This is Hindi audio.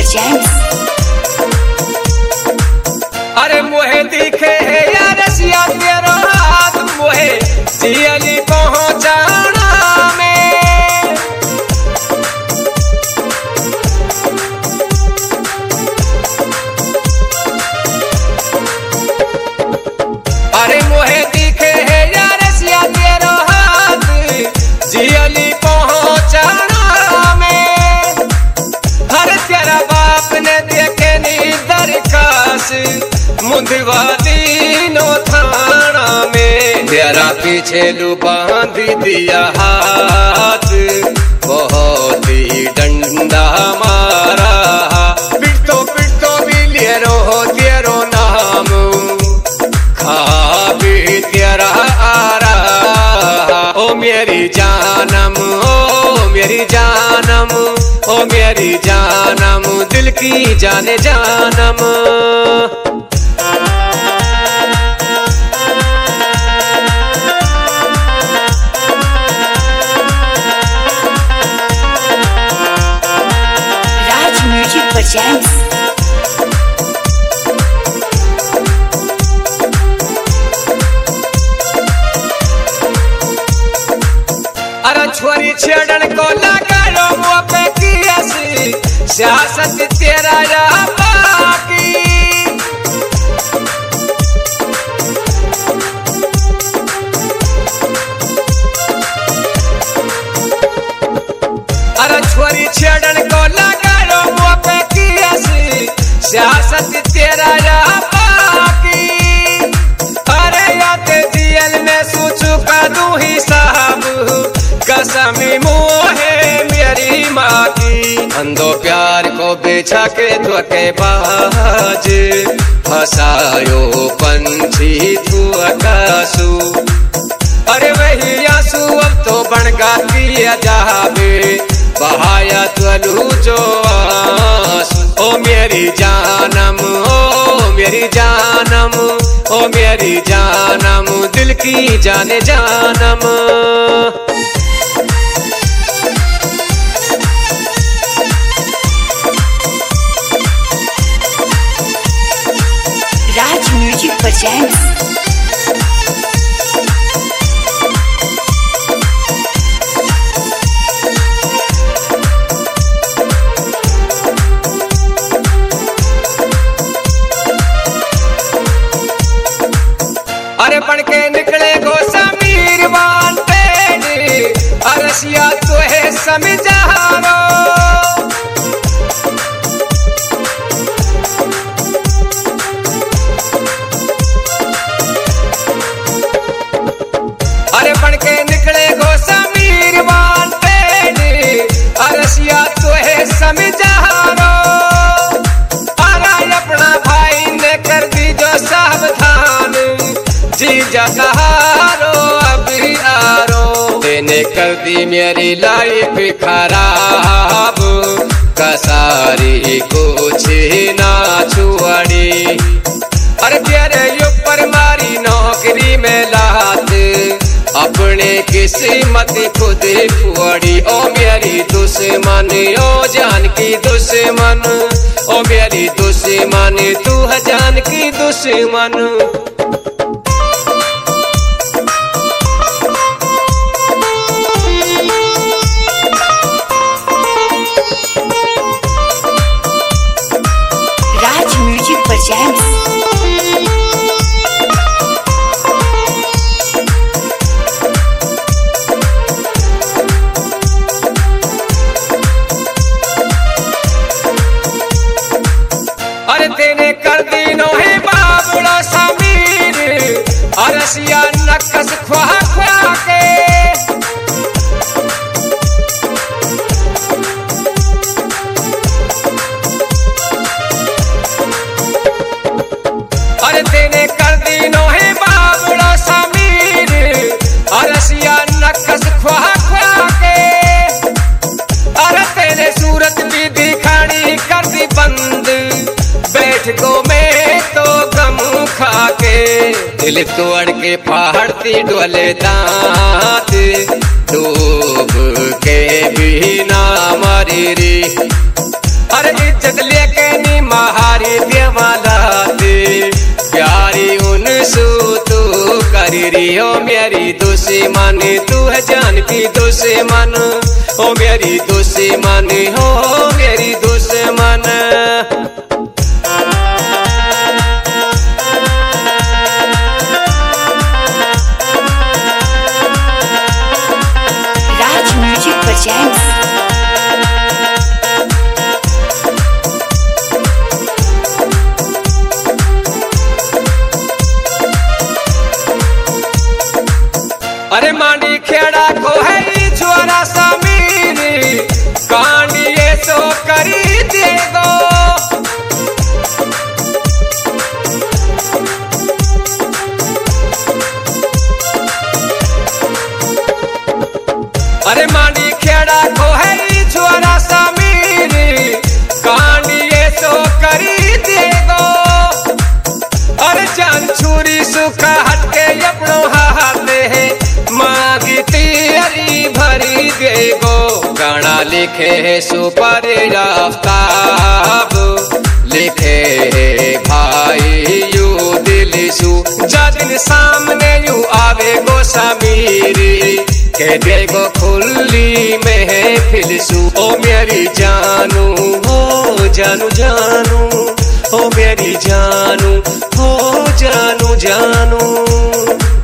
presents। अरे मोहे दिखे है यार रसिया तेरा हाथ मोहे जियली पहुंचाना में। अरे मोहे दिखे है यार रसिया तेरा हाथ जियली पहुंचाना में। हर तेरा बाप ने देखे नी दरखास्त मुंदवादी नो थाना में। तेरा पीछे लू बांध दिया हाथ बहुत ही डंडा मारा। पिटतो भी लेरो तेरो नाम खा भी तेरा आ रहा। ओ मेरी जानम ओ मेरी जानम ओ मेरी जानम दिल की जाने जानम। presents। अरे छोरी छेड़न को लगायो मुँह पे कियासी सियासत तेरा या बाकी। अरे छोरी छेड़न को लगायो मुँह पे कियासी सियासत तेरा या बाकी। अरे याद दियल में सोचू का दू ही साहब कसमी मोहे मेरी माँ की। अंधो प्यार को बेचा के धोखेबाज फसायो पंछी तू आकाशू। अरे वही आंसू अब तो बन गाती जावे बहाया तुलू जो आंसू। ओ मेरी जानम ओ मेरी जानम ओ मेरी जानम दिल की जाने जानम। Raj music presents। अरे पढ़ के निकले गो समीर वांटे अरसिया तो है समझारो। अरे पढ़ के निकले गो समीर वांटे अरसिया तो है समझारो। अरे अपना भाई ने कर दी जो सावधान जी जहारो अभी आरो। तेने कर दी मेरी लाइफ खराब कसारी कुछ ना छुआड़ी। अरे तेरे ऊपर मारी नौकरी में लात अपने किस्मत खुद फुआड़ी। ओ मेरी दुश्मन ओ जान की दुश्मन ओ मेरी दुश्मन तू है जान की दुश्मन। Raj music presents। अरे तेने कर दी नो है बाबड़ा समीर अरसिया नक्कस ख्वा ख्वा के। अरे तेने कर दी नो है बाबड़ा समीर अरसिया नक्कस ख्वा ख्वा के। अरे तेने सूरत भी दिखानी कर दी बंद बैठको में तो गम खा के। दिल तोड़ के फाड़ती डोले दांत डूब के भी ना मरी री। अरे इज्जत ले महारी देवालाते प्यारी उनसू तू कर रही हो मेरी दुश्मन तू है जान की दुश्मन ओ मेरी दुश्मन हो मेरी दुश्मन Raj Music presents अरे मांडी खेड़ा को है छोरा समीर कांडी ये सो करी देगो अरे मांडी खेड़ा को है छोरा समीर कांडी ये सो करी देगो अरे जान छुरी सुखा हटके अपनो हाथे है मांगती हरी भरी देगो गाना लिखे है सुपर आफ्ताब लिखे है भाई यू दिलसू जदिन सामने यू आवे गो समीरी के देगो खुली महफिल सू ओ मेरी जानू हो जानू जानू ओ मेरी जानू हो जानू जानू